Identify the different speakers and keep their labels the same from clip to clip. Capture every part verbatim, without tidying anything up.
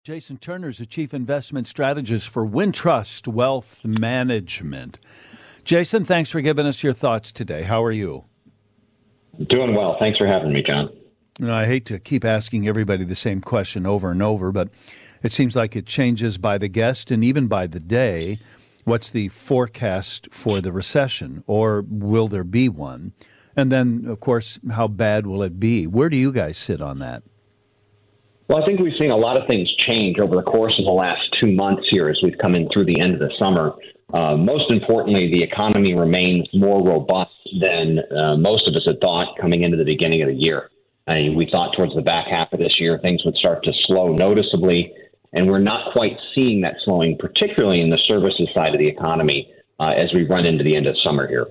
Speaker 1: Jason Turner is the Chief Investment Strategist for Wintrust Wealth Management. Jason, thanks for giving us your thoughts today. How are you?
Speaker 2: Doing well. Thanks for having me, John.
Speaker 1: You know, I hate to keep asking everybody the same question over and over, but it seems like it changes by the guest and even by the day. What's the forecast for the recession, or will there be one? And then, of course, how bad will it be? Where do you guys sit on that?
Speaker 2: Well, I think we've seen a lot of things change over the course of the last two months here as we've come in through the end of the summer. Uh, most importantly, the economy remains more robust than uh, most of us had thought coming into the beginning of the year. I mean, we thought towards the back half of this year things would start to slow noticeably, and we're not quite seeing that slowing, particularly in the services side of the economy uh, as we run into the end of summer here.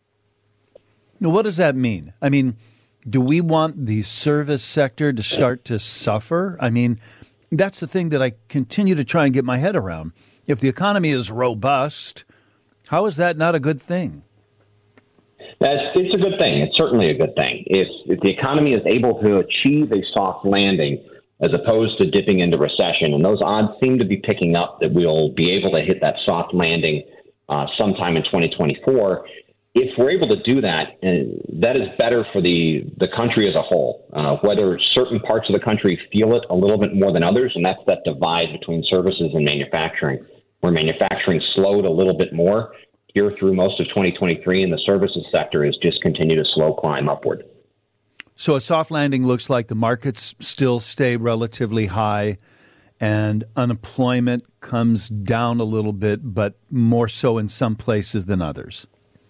Speaker 1: Now, what does that mean? I mean, do we want the service sector to start to suffer? I mean, that's the thing that I continue to try and get my head around. If the economy is robust, how is that not a good thing?
Speaker 2: That's, it's a good thing. It's certainly a good thing. If, if the economy is able to achieve a soft landing as opposed to dipping into recession, and those odds seem to be picking up that we'll be able to hit that soft landing uh, sometime in twenty twenty-four, if we're able to do that, uh, that is better for the, the country as a whole, uh, whether certain parts of the country feel it a little bit more than others, and that's that divide between services and manufacturing, where manufacturing slowed a little bit more here through most of twenty twenty-three, and the services sector has just continued a slow climb upward.
Speaker 1: So a soft landing looks like the markets still stay relatively high and unemployment comes down a little bit, but more so in some places than others.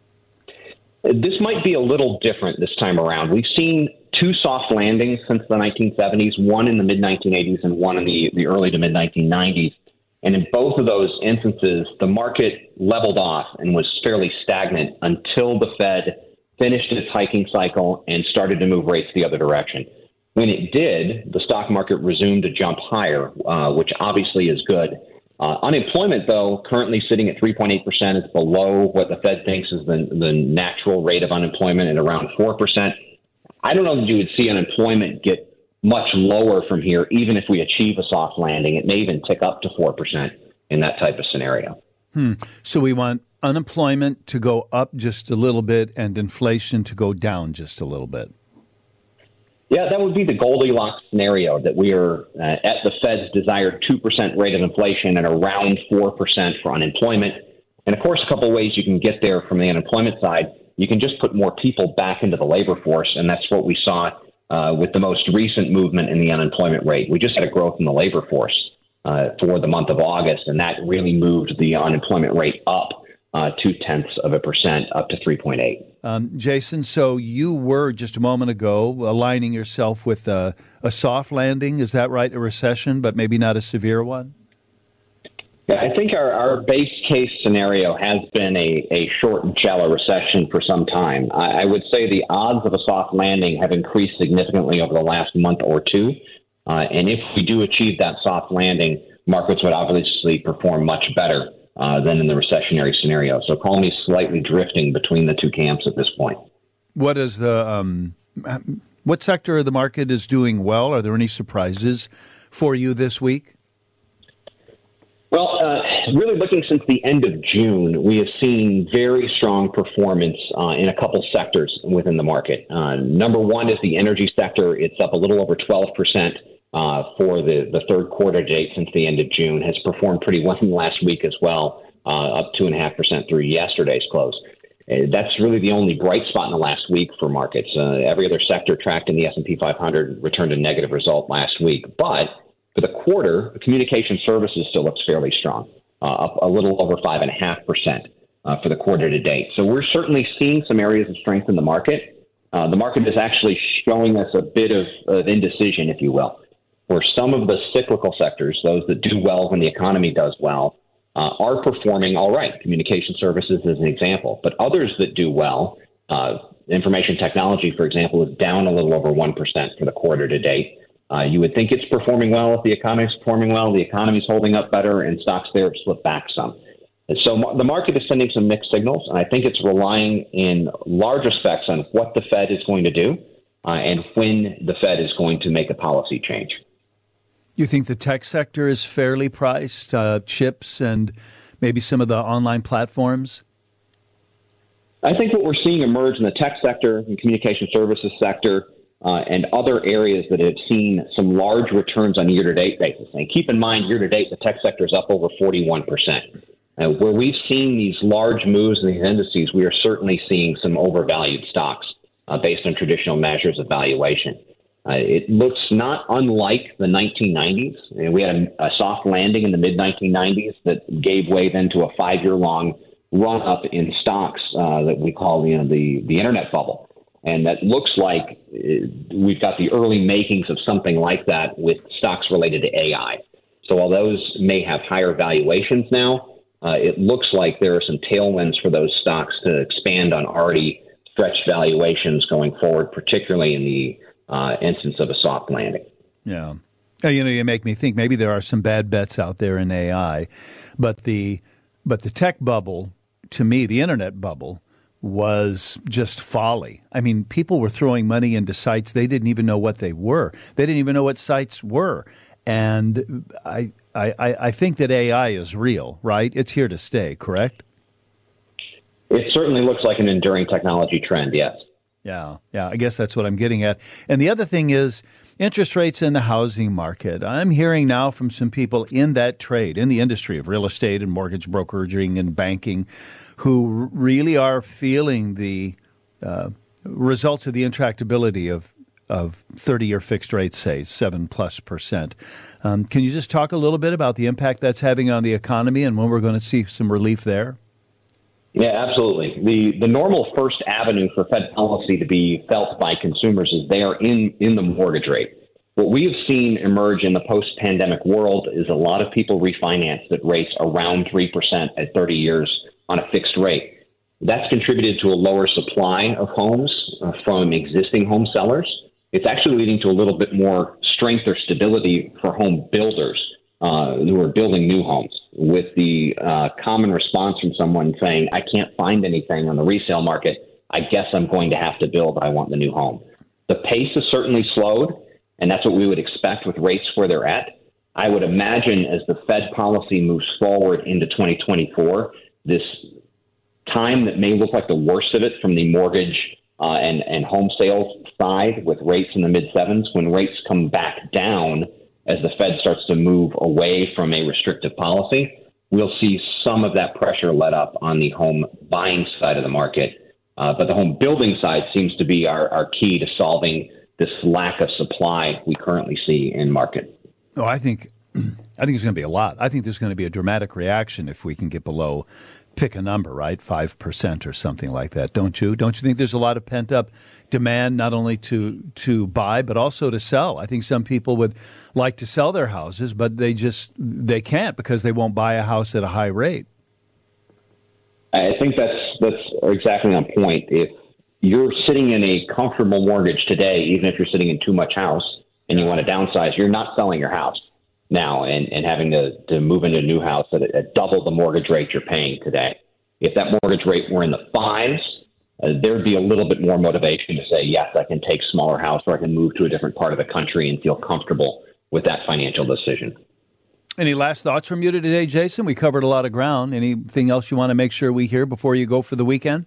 Speaker 2: This might be a little different this time around. We've seen two soft landings since the nineteen seventies, one in the mid nineteen eighties and one in the, the early to mid nineteen nineties. And in both of those instances, the market leveled off and was fairly stagnant until the Fed finished its hiking cycle and started to move rates the other direction. When it did, the stock market resumed to jump higher, uh, which obviously is good. Uh, unemployment, though, currently sitting at three point eight percent, is below what the Fed thinks is the, the natural rate of unemployment at around four percent. I don't know that you would see unemployment get much lower from here, even if we achieve a soft landing. It may even tick up to four percent in that type of scenario.
Speaker 1: Hmm. So we want unemployment to go up just a little bit and inflation to go down just a little bit.
Speaker 2: Yeah, that would be the Goldilocks scenario, that we are uh, at the Fed's desired two percent rate of inflation and around four percent for unemployment. And, of course, a couple of ways you can get there from the unemployment side. You can just put more people back into the labor force, and that's what we saw uh, with the most recent movement in the unemployment rate. We just had a growth in the labor force uh, for the month of August, and that really moved the unemployment rate up uh, two-tenths of a percent, up to three point eight.
Speaker 1: Um, Jason, so you were just a moment ago aligning yourself with a, a soft landing. Is that right? A recession, but maybe not a severe one?
Speaker 2: Yeah, I think our, our base case scenario has been a, a short and shallow recession for some time. I, I would say the odds of a soft landing have increased significantly over the last month or two. Uh, and if we do achieve that soft landing, markets would obviously perform much better Uh, than in the recessionary scenario. So call me slightly drifting between the two camps at this point.
Speaker 1: What is the um, what sector of the market is doing well? Are there any surprises for you this week?
Speaker 2: Well, uh, really looking since the end of June, we have seen very strong performance uh, in a couple sectors within the market. Uh, number one is the energy sector. It's up a little over twelve percent. Uh, for the, the third quarter date since the end of June, has performed pretty well in the last week as well, uh, up two point five percent through yesterday's close. Uh, that's really the only bright spot in the last week for markets. Uh, every other sector tracked in the S and P five hundred returned a negative result last week. But for the quarter, communication services still looks fairly strong, uh, up a little over five point five percent uh, for the quarter to date. So we're certainly seeing some areas of strength in the market. Uh, the market is actually showing us a bit of, of indecision, if you will, where some of the cyclical sectors, those that do well when the economy does well, uh, are performing all right. Communication services is an example. But others that do well, uh, information technology, for example, is down a little over one percent for the quarter to date. Uh, you would think it's performing well. If the economy is performing well, the economy is holding up better, and stocks there have slipped back some. And so the market is sending some mixed signals, and I think it's relying in large respects on what the Fed is going to do uh, and when the Fed is going to make a policy change.
Speaker 1: You think the tech sector is fairly priced, uh, chips and maybe some of the online platforms?
Speaker 2: I think what we're seeing emerge in the tech sector and communication services sector uh, and other areas that have seen some large returns on a year-to-date basis. And keep in mind, year-to-date, the tech sector is up over forty-one percent. Uh, where we've seen these large moves in these indices, we are certainly seeing some overvalued stocks uh, based on traditional measures of valuation. Uh, it looks not unlike the nineteen nineties. And we had a, a soft landing in the mid nineteen nineties that gave way then to a five-year-long run-up in stocks uh, that we call you know, the, the internet bubble. And that looks like uh, we've got the early makings of something like that with stocks related to A I. So while those may have higher valuations now, uh, it looks like there are some tailwinds for those stocks to expand on already stretched valuations going forward, particularly in the Uh, instance of a soft landing.
Speaker 1: Yeah. You know, you make me think maybe there are some bad bets out there in A I, but the but the tech bubble, to me, the internet bubble, was just folly. I mean, people were throwing money into sites they didn't even know what they were. They didn't even know what sites were. And I I, I think that A I is real, right? It's here to stay, correct?
Speaker 2: It certainly looks like an enduring technology trend, yes.
Speaker 1: Yeah, yeah, I guess that's what I'm getting at. And the other thing is interest rates in the housing market. I'm hearing now from some people in that trade, in the industry of real estate and mortgage brokering and banking, who really are feeling the uh, results of the intractability of of thirty-year fixed rates, say, seven plus percent. Um, can you just talk a little bit about the impact that's having on the economy and when we're going to see some relief there?
Speaker 2: Yeah, absolutely. The the normal first avenue for Fed policy to be felt by consumers is they are in, in the mortgage rate. What we've seen emerge in the post-pandemic world is a lot of people refinance at rates around three percent at thirty years on a fixed rate. That's contributed to a lower supply of homes uh, from existing home sellers. It's actually leading to a little bit more strength or stability for home builders uh, who are building new homes, with the uh, common response from someone saying, I can't find anything on the resale market. I guess I'm going to have to build. I want the new home. The pace has certainly slowed, and that's what we would expect with rates where they're at. I would imagine as the Fed policy moves forward into twenty twenty-four, this time that may look like the worst of it from the mortgage uh, and, and home sales side with rates in the mid sevens, when rates come back down as the Fed starts to move away from a restrictive policy, we'll see some of that pressure let up on the home buying side of the market. Uh, but the home building side seems to be our, our key to solving this lack of supply we currently see in market.
Speaker 1: Oh, I think I think there's going to be a lot. I think there's going to be a dramatic reaction if we can get below, pick a number, right, five percent or something like that, don't you? Don't you think there's a lot of pent-up demand not only to to buy but also to sell? I think some people would like to sell their houses, but they just they can't because they won't buy a house at a high rate.
Speaker 2: I think that's that's exactly on point. If you're sitting in a comfortable mortgage today, even if you're sitting in too much house and you want to downsize, you're not selling your house now and, and having to, to move into a new house at, at double the mortgage rate you're paying today. If that mortgage rate were in the fives, uh, there'd be a little bit more motivation to say, yes, I can take smaller house or I can move to a different part of the country and feel comfortable with that financial decision.
Speaker 1: Any last thoughts from you today, Jason? We covered a lot of ground. Anything else you want to make sure we hear before you go for the weekend?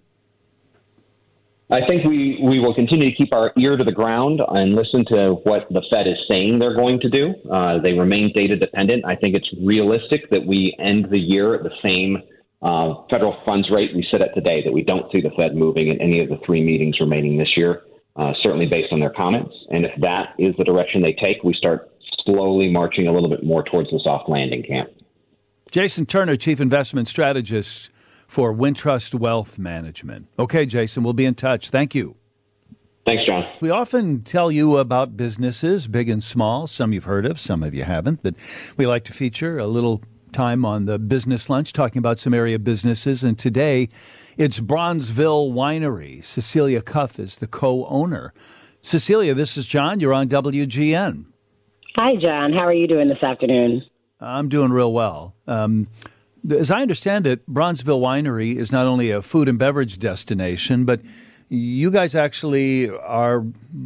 Speaker 2: I think we, we will continue to keep our ear to the ground and listen to what the Fed is saying they're going to do. Uh, they remain data dependent. I think it's realistic that we end the year at the same uh, federal funds rate we sit at today, that we don't see the Fed moving in any of the three meetings remaining this year, uh, certainly based on their comments. And if that is the direction they take, we start slowly marching a little bit more towards the soft landing camp.
Speaker 1: Jason Turner, Chief Investment Strategist for Wintrust Wealth Management. Okay, Jason, we'll be in touch. Thank you.
Speaker 2: Thanks, John.
Speaker 1: We often tell you about businesses, big and small. Some you've heard of, some of you haven't. But we like to feature a little time on the business lunch talking about some area businesses. And today, it's Bronzeville Winery. Cecilia Cuff is the co-owner. Cecilia, this is John. You're on W G N.
Speaker 3: Hi, John. How are you doing this afternoon?
Speaker 1: I'm doing real well. Um, as I understand it, Bronzeville Winery is not only a food and beverage destination, but you guys actually are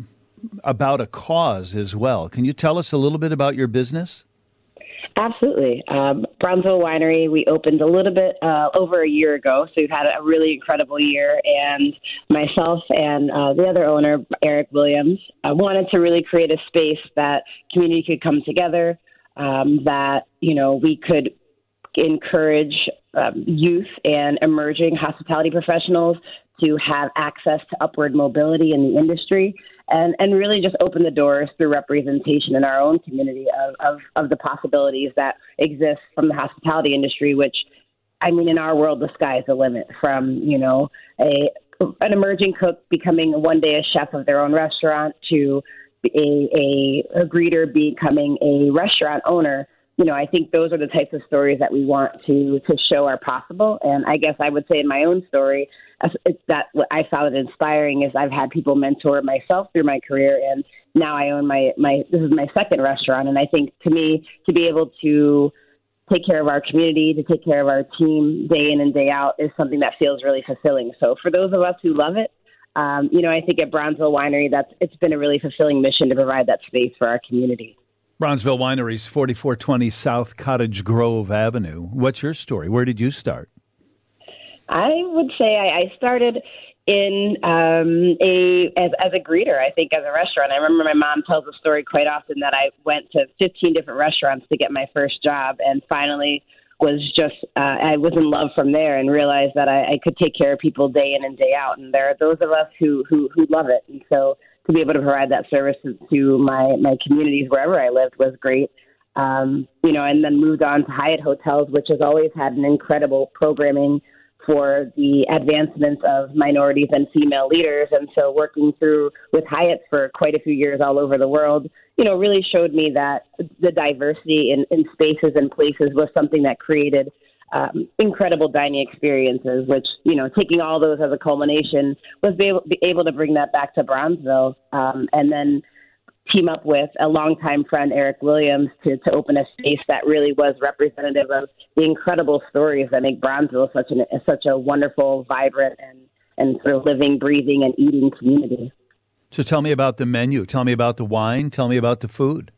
Speaker 1: about a cause as well. Can you tell us a little bit about your business?
Speaker 3: Absolutely. Um, Brownsville Winery, we opened a little bit uh, over a year ago, so we've had a really incredible year. And myself and uh, the other owner, Eric Williams, uh, wanted to really create a space that community could come together, um, that, you know, we could encourage um, youth and emerging hospitality professionals to have access to upward mobility in the industry, and, and really just open the doors through representation in our own community of, of, of the possibilities that exist from the hospitality industry, which, I mean, in our world, the sky is the limit. From, you know, a an emerging cook becoming one day a chef of their own restaurant to a, a, a greeter becoming a restaurant owner. You know, I think those are the types of stories that we want to to show are possible. And I guess I would say in my own story, it's that what I found it inspiring is I've had people mentor myself through my career, and now I own my, my this is my second restaurant. And I think to me, to be able to take care of our community, to take care of our team day in and day out is something that feels really fulfilling. So for those of us who love it, um, you know, I think at Brownsville Winery, that's it's been a really fulfilling mission to provide that space for our community.
Speaker 1: Brownsville Winery's forty-four twenty South Cottage Grove Avenue. What's your story? Where did you start?
Speaker 3: I would say I, I started in um, a as, as a greeter, I think, as a restaurant. I remember my mom tells the story quite often that I went to fifteen different restaurants to get my first job, and finally was just, uh, I was in love from there and realized that I, I could take care of people day in and day out. And there are those of us who, who, who love it. And so to be able to provide that service to my, my communities wherever I lived was great. Um, you know, and then moved on to Hyatt Hotels, which has always had an incredible programming for the advancements of minorities and female leaders. And so working through with Hyatt for quite a few years all over the world, you know, really showed me that the diversity in, in spaces and places was something that created um, incredible dining experiences, which, you know, taking all those as a culmination was be able, be able to bring that back to Brownsville, um, and then team up with a longtime friend, Eric Williams, to, to open a space that really was representative of the incredible stories that make Brownsville such an such a wonderful, vibrant, and, and sort of living, breathing, and eating community.
Speaker 1: So tell me about the menu. Tell me about the wine. Tell me about the food.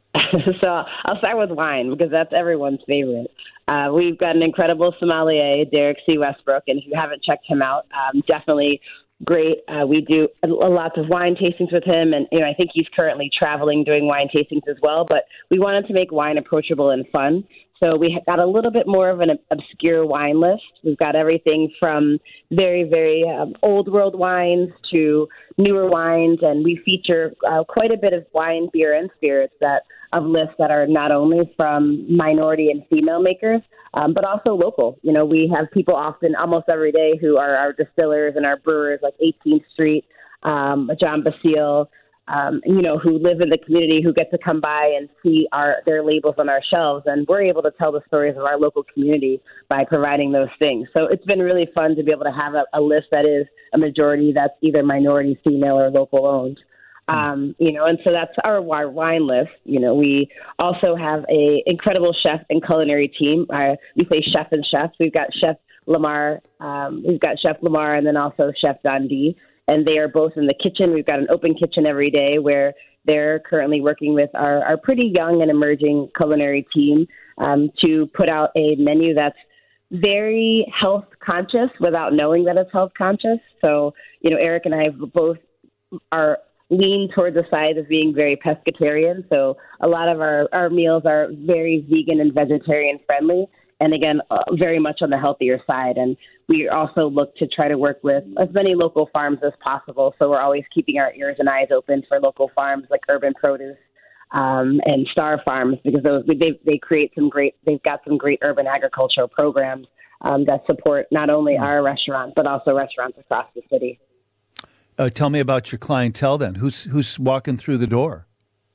Speaker 3: So I'll start with wine because that's everyone's favorite. Uh, we've got an incredible sommelier, Derek C. Westbrook, and if you haven't checked him out, um, definitely great. Uh, we do a, a lots of wine tastings with him, and you know I think he's currently traveling doing wine tastings as well. But we wanted to make wine approachable and fun, so we got a little bit more of an obscure wine list. We've got everything from very, very um, old world wines to newer wines, and we feature uh, quite a bit of wine, beer, and spirits that of lists that are not only from minority and female makers, um, but also local. You know, we have people often, almost every day, who are our distillers and our brewers, like eighteenth Street, um, John Basile, um, you know, who live in the community, who get to come by and see our their labels on our shelves. And we're able to tell the stories of our local community by providing those things. So it's been really fun to be able to have a, a list that is a majority that's either minority, female, or local owned. Um, you know, and so that's our, our wine list. You know, we also have a incredible chef and culinary team. Uh, we say chef and chef. We've got Chef Lamar. Um, we've got Chef Lamar and then also Chef Don D. And they are both in the kitchen. We've got an open kitchen every day where they're currently working with our, our pretty young and emerging culinary team um, to put out a menu that's very health conscious without knowing that it's health conscious. So, you know, Eric and I have both are lean towards the side of being very pescatarian. So a lot of our, our meals are very vegan and vegetarian friendly. And again, uh, very much on the healthier side. And we also look to try to work with as many local farms as possible. So we're always keeping our ears and eyes open for local farms like Urban Produce um, and Star Farms, because those they they create some great, they've got some great urban agricultural programs um, that support not only our restaurants, but also restaurants across the city.
Speaker 1: Uh, tell me about your clientele then. Who's who's walking through the door?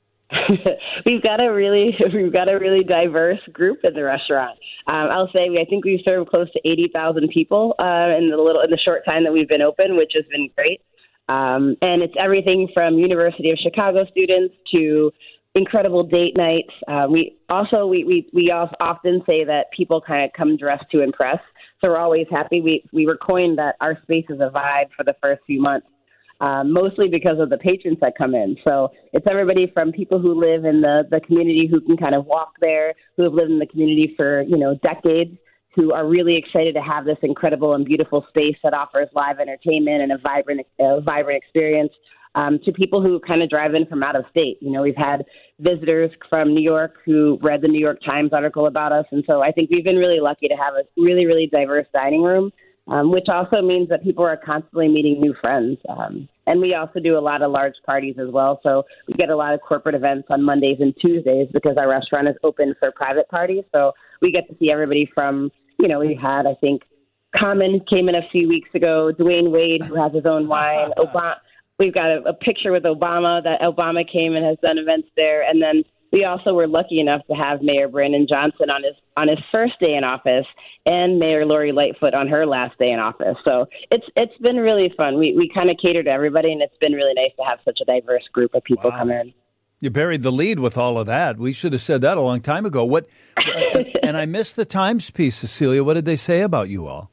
Speaker 3: we've got a really we've got a really diverse group in the restaurant. Um, I'll say we I think we've served close to eighty thousand people uh, in the little in the short time that we've been open, which has been great. Um, and it's everything from University of Chicago students to incredible date nights. Uh, we also we we we often say that people kind of come dressed to impress. So we're always happy. We we were coined that our space is a vibe for the first few months. um, mostly because of the patrons that come in. So it's everybody from people who live in the, the community who can kind of walk there, who have lived in the community for, you know, decades, who are really excited to have this incredible and beautiful space that offers live entertainment and a vibrant, uh, vibrant experience, um, to people who kind of drive in from out of state. You know, we've had visitors from New York who read the New York Times article about us. And so I think we've been really lucky to have a really, really diverse dining room, um, which also means that people are constantly meeting new friends. Um, and we also do a lot of large parties as well. So we get a lot of corporate events on Mondays and Tuesdays because our restaurant is open for private parties. So we get to see everybody from, you know, we had, I think, Common came in a few weeks ago, Dwayne Wade, who has his own wine. Obama, we've got a, a picture with Obama that Obama came and has done events there. And then we also were lucky enough to have Mayor Brandon Johnson on his on his first day in office and Mayor Lori Lightfoot on her last day in office. So it's it's been really fun. We we kind of cater to everybody, and it's been really nice to have such a diverse group of people
Speaker 1: Wow.
Speaker 3: come in.
Speaker 1: You buried the lead with all of that. We should have said that a long time ago. What? And I missed the Times piece, Cecilia. What did they say about you all?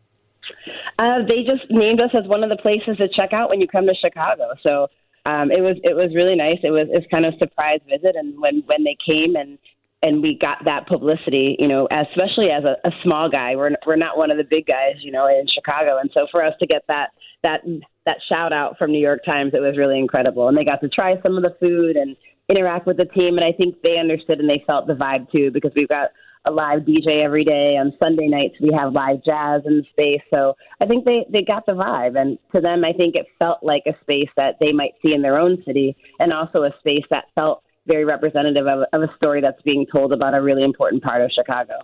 Speaker 3: Uh, they just named us as one of the places to check out when you come to Chicago. So um, it was it was really nice. It was it was kind of a surprise visit, and when, when they came and and we got that publicity, you know, especially as a, a small guy, we're we're not one of the big guys, you know, in Chicago, and so for us to get that that that shout out from New York Times, it was really incredible. And they got to try some of the food and interact with the team, and I think they understood and they felt the vibe too, because we've got a live D J every day. On Sunday nights we have live jazz in the space, so I think they they got the vibe, and to them I think it felt like a space that they might see in their own city, and also a space that felt very representative of, of a story that's being told about a really important part of Chicago.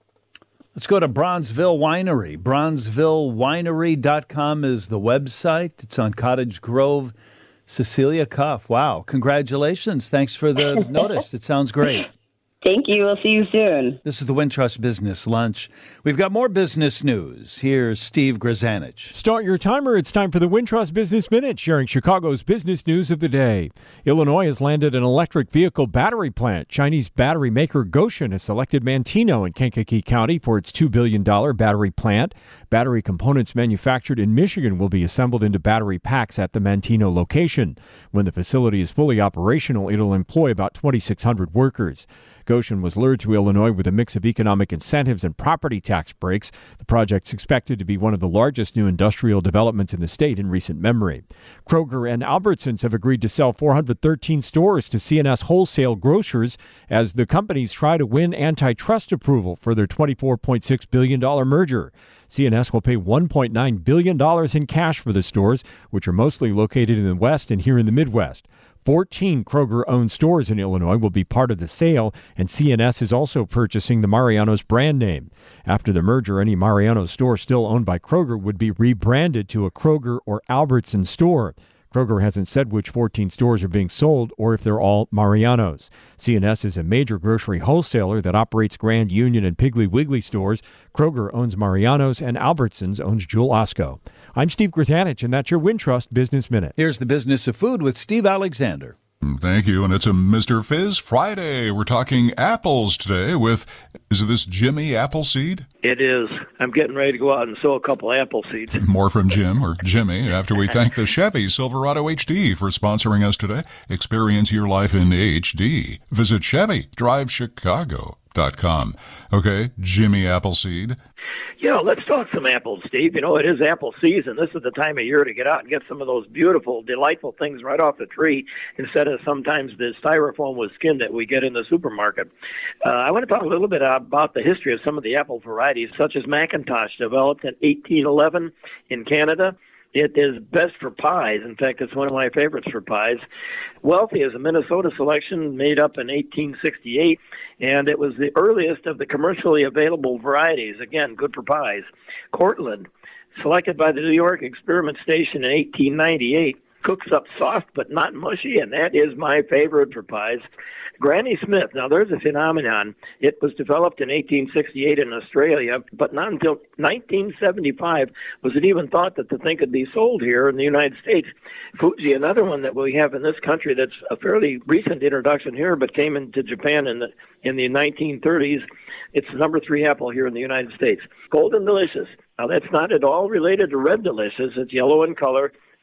Speaker 1: Let's go to Bronzeville Winery. Bronzeville Winery dot com is the website. It's on Cottage Grove. Cecilia Cuff, wow, congratulations. Thanks for the notice. It sounds great.
Speaker 3: Thank you. We'll see you soon.
Speaker 1: This is the Wintrust Business Lunch. We've got more business news. Here's Steve Grzanich.
Speaker 4: Start your timer. It's time for the Wintrust Business Minute, sharing Chicago's business news of the day. Illinois has landed an electric vehicle battery plant. Chinese battery maker Gotion has selected Manteno in Kankakee County for its two billion dollars battery plant. Battery components manufactured in Michigan will be assembled into battery packs at the Manteno location. When the facility is fully operational, it'll employ about twenty-six hundred workers. Gotion was lured to Illinois with a mix of economic incentives and property tax breaks. The project's expected to be one of the largest new industrial developments in the state in recent memory. Kroger and Albertsons have agreed to sell four hundred thirteen stores to C and S Wholesale Grocers as the companies try to win antitrust approval for their twenty-four point six billion dollars merger. C and S will pay one point nine billion dollars in cash for the stores, which are mostly located in the West and here in the Midwest. fourteen Kroger-owned stores in Illinois will be part of the sale, and C and S is also purchasing the Mariano's brand name. After the merger, any Mariano's store still owned by Kroger would be rebranded to a Kroger or Albertsons store. Kroger hasn't said which fourteen stores are being sold or if they're all Mariano's. C and S is a major grocery wholesaler that operates Grand Union and Piggly Wiggly stores. Kroger owns Mariano's and Albertsons owns Jewel Osco. I'm Steve Grzanich, and that's your Wintrust Business Minute.
Speaker 1: Here's the business of food with Steve Alexander.
Speaker 5: Thank you, and it's a Mister Fizz Friday. We're talking apples today with, is this Jimmy Appleseed?
Speaker 6: It is. I'm getting ready to go out and sow a couple apple seeds.
Speaker 5: More from Jim, or Jimmy, after we thank the Chevy Silverado H D for sponsoring us today. Experience your life in H D. Visit Chevy Drive Chicago dot com. Okay, Jimmy Appleseed.
Speaker 6: You know, let's talk some apples, Steve. You know, it is apple season. This is the time of year to get out and get some of those beautiful, delightful things right off the tree instead of sometimes the styrofoam with skin that we get in the supermarket. Uh, I want to talk a little bit about the history of some of the apple varieties, such as McIntosh, developed in eighteen eleven in Canada. It is best for pies. In fact, it's one of my favorites for pies. Wealthy is a Minnesota selection made up in eighteen sixty-eight, and it was the earliest of the commercially available varieties. Again, good for pies. Cortland, selected by the New York Experiment Station in eighteen ninety-eight, cooks up soft but not mushy, and that is my favorite for pies. Granny Smith, now there's a phenomenon. It was developed in eighteen sixty-eight in Australia, but not until nineteen seventy-five was it even thought that the thing could be sold here in the United States. Fuji, another one that we have in this country that's a fairly recent introduction here, but came into Japan in the in the nineteen thirties. It's the number three apple here in the United States. Golden Delicious. Now that's not at all related to Red Delicious. It's yellow in color.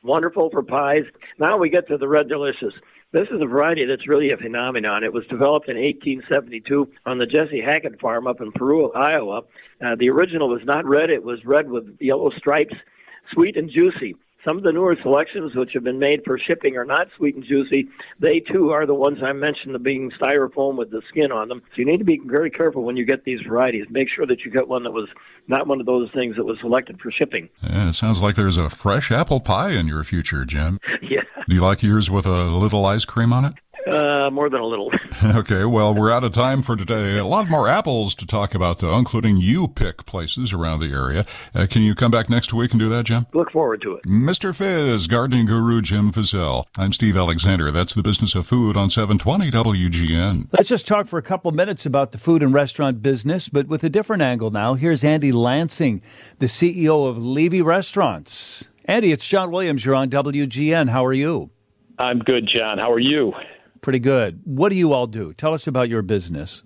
Speaker 6: wonderful for pies. Now we get to the Red Delicious. This is a variety that's really a phenomenon. It was developed in eighteen seventy-two on the Jesse Hackett farm up in Peru, Iowa. Uh, the original was not red. It was red with yellow stripes, sweet and juicy. Some of the newer selections, which have been made for shipping, are not sweet and juicy. They, too, are the ones I mentioned, the being styrofoam with the skin on them. So you need to be very careful when you get these varieties. Make sure that you get one that was not one of those things that was selected for shipping.
Speaker 5: Yeah, it sounds like there's a fresh apple pie in your future, Jim.
Speaker 6: Yeah.
Speaker 5: Do you like yours with a little ice cream on it?
Speaker 6: Uh, more than a little.
Speaker 5: Okay, well, we're out of time for today. A lot more apples to talk about, though, including you pick places around the area. Uh, can you come back next week and do that, Jim?
Speaker 6: Look forward to it.
Speaker 5: Mister Fizz, gardening guru Jim Fizzell. I'm Steve Alexander. That's the Business of Food on seven twenty W G N.
Speaker 1: Let's just talk for a couple minutes about the food and restaurant business, but with a different angle now. Here's Andy Lansing, the C E O of Levy Restaurants. Andy, it's John Williams. You're on W G N. How are you?
Speaker 7: I'm good, John. How are you?
Speaker 1: Pretty good. What do you all do? Tell us about your business.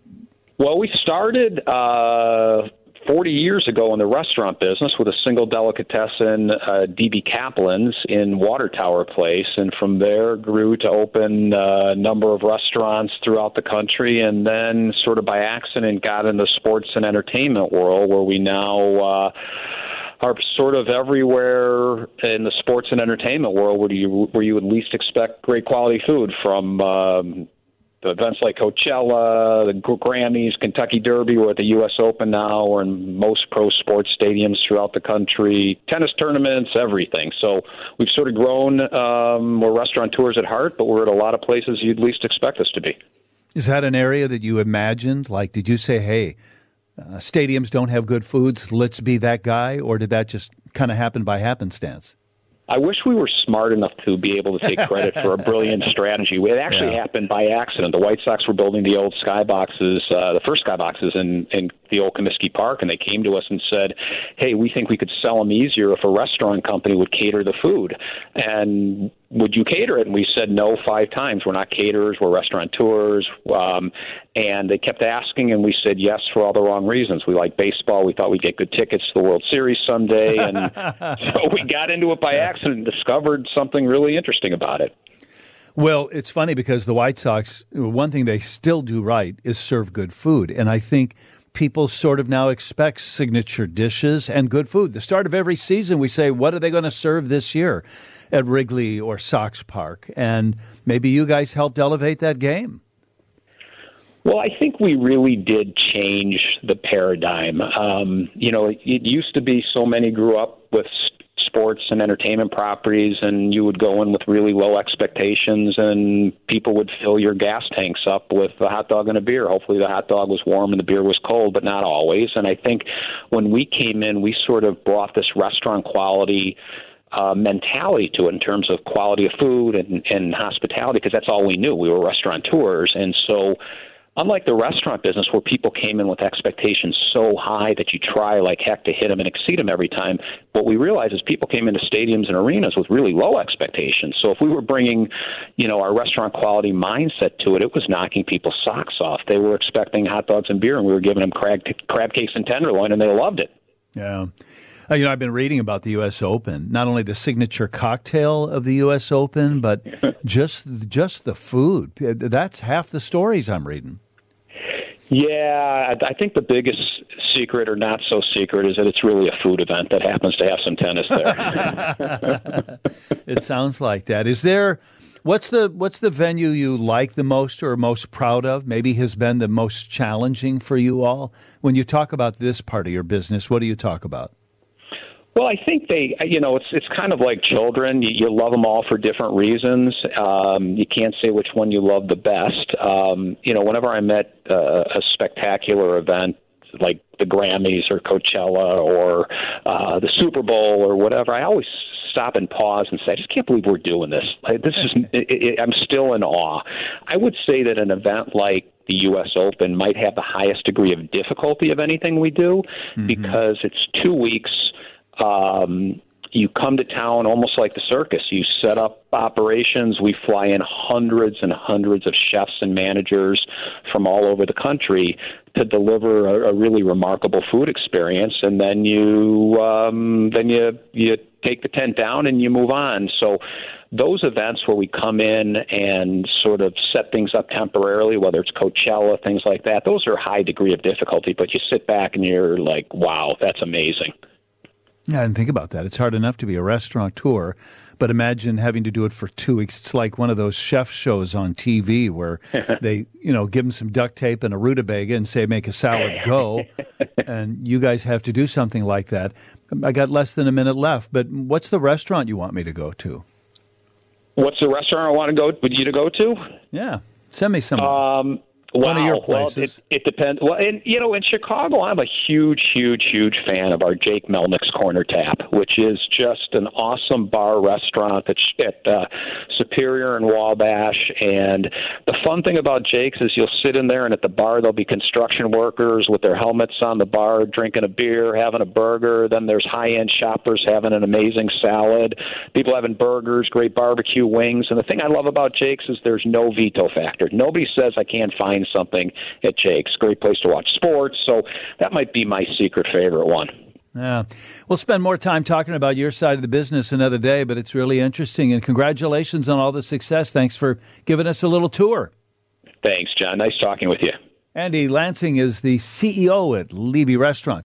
Speaker 7: Well, we started uh, forty years ago in the restaurant business with a single delicatessen, uh, D B Kaplan's in Water Tower Place, and from there grew to open a number of restaurants throughout the country, and then sort of by accident got in the sports and entertainment world, where we now uh, are sort of everywhere in the sports and entertainment world where you where you would least expect great quality food, from um, the events like Coachella, the Grammys, Kentucky Derby. We're at the U S Open now. We're in most pro sports stadiums throughout the country, tennis tournaments, everything. So we've sort of grown. Um, we're restaurateurs at heart, but we're at a lot of places you'd least expect us to be.
Speaker 1: Is that an area that you imagined? Like, did you say, hey, Uh, stadiums don't have good foods, let's be that guy? Or did that just kind of happen by happenstance?
Speaker 7: I wish we were smart enough to be able to take credit for a brilliant strategy. It actually yeah. happened by accident. The White Sox were building the old skyboxes, uh, the first skyboxes in, in the old Comiskey Park, and they came to us and said, hey, we think we could sell them easier if a restaurant company would cater the food. And would you cater it? And we said no five times. We're not caterers, we're restaurateurs. Um, and they kept asking, and we said yes for all the wrong reasons. We like baseball. We thought we'd get good tickets to the World Series someday. And so we got into it by accident and discovered something really interesting about it.
Speaker 1: Well, it's funny because the White Sox, one thing they still do right is serve good food. And I think people sort of now expect signature dishes and good food. The start of every season, we say, what are they going to serve this year at Wrigley or Sox Park? And maybe you guys helped elevate that game.
Speaker 7: Well, I think we really did change the paradigm. Um, you know, it, it used to be so many grew up with sports and entertainment properties, and you would go in with really low expectations, and people would fill your gas tanks up with a hot dog and a beer. Hopefully the hot dog was warm and the beer was cold, but not always. And I think when we came in, we sort of brought this restaurant quality uh, mentality to it in terms of quality of food and, and hospitality, because that's all we knew. We were restaurateurs. And so unlike the restaurant business where people came in with expectations so high that you try like heck to hit them and exceed them every time, what we realized is people came into stadiums and arenas with really low expectations. So if we were bringing, you know, our restaurant quality mindset to it, it was knocking people's socks off. They were expecting hot dogs and beer, and we were giving them crab, crab cakes and tenderloin, and they loved it.
Speaker 1: Yeah. Uh, you know, I've been reading about the U S Open, not only the signature cocktail of the U S Open, but just just the food. That's half the stories I'm reading.
Speaker 7: Yeah, I think the biggest secret, or not so secret, is that it's really a food event that happens to have some tennis there.
Speaker 1: It sounds like that. Is there, what's the what's the venue you like the most or most proud of? Maybe has been the most challenging for you all? When you talk about this part of your business, what do you talk about?
Speaker 7: Well, I think they, you know, it's it's kind of like children. You, you love them all for different reasons. Um, you can't say which one you love the best. Um, you know, whenever I'm at uh, a spectacular event like the Grammys or Coachella or uh, the Super Bowl or whatever, I always stop and pause and say, I just can't believe we're doing this. Like, this is, it, it, I'm still in awe. I would say that an event like the U S Open might have the highest degree of difficulty of anything we do, mm-hmm. because it's two weeks. Um, you come to town almost like the circus. You set up operations. We fly in hundreds and hundreds of chefs and managers from all over the country to deliver a, a really remarkable food experience, and then you um, then you you take the tent down and you move on. So those events where we come in and sort of set things up temporarily, whether it's Coachella, things like that, those are high degree of difficulty, but you sit back and you're like, wow, that's amazing.
Speaker 1: Yeah, I didn't think about that. It's hard enough to be a restaurateur, but imagine having to do it for two weeks. It's like one of those chef shows on T V where they, you know, give them some duct tape and a rutabaga and say, make a salad go. And you guys have to do something like that. I got less than a minute left, but what's the restaurant you want me to go to?
Speaker 7: What's the restaurant I want to go with you to go to?
Speaker 1: Yeah, send me some.
Speaker 7: Um,
Speaker 1: One
Speaker 7: wow.
Speaker 1: of your places.
Speaker 7: Well, it, it depends. Well, and you know, in Chicago, I'm a huge, huge, huge fan of our Jake Melnick's Corner Tap, which is just an awesome bar restaurant that's at uh, Superior and Wabash. And the fun thing about Jake's is you'll sit in there, and at the bar there'll be construction workers with their helmets on the bar, drinking a beer, having a burger. Then there's high-end shoppers having an amazing salad. People having burgers, great barbecue wings. And the thing I love about Jake's is there's no veto factor. Nobody says I can't find something at Jake's. Great place to watch sports. So that might be my secret favorite one.
Speaker 1: Yeah. We'll spend more time talking about your side of the business another day, but it's really interesting. And congratulations on all the success. Thanks for giving us a little tour.
Speaker 7: Thanks, John. Nice talking with you.
Speaker 1: Andy Lansing is the C E O at Levy Restaurant.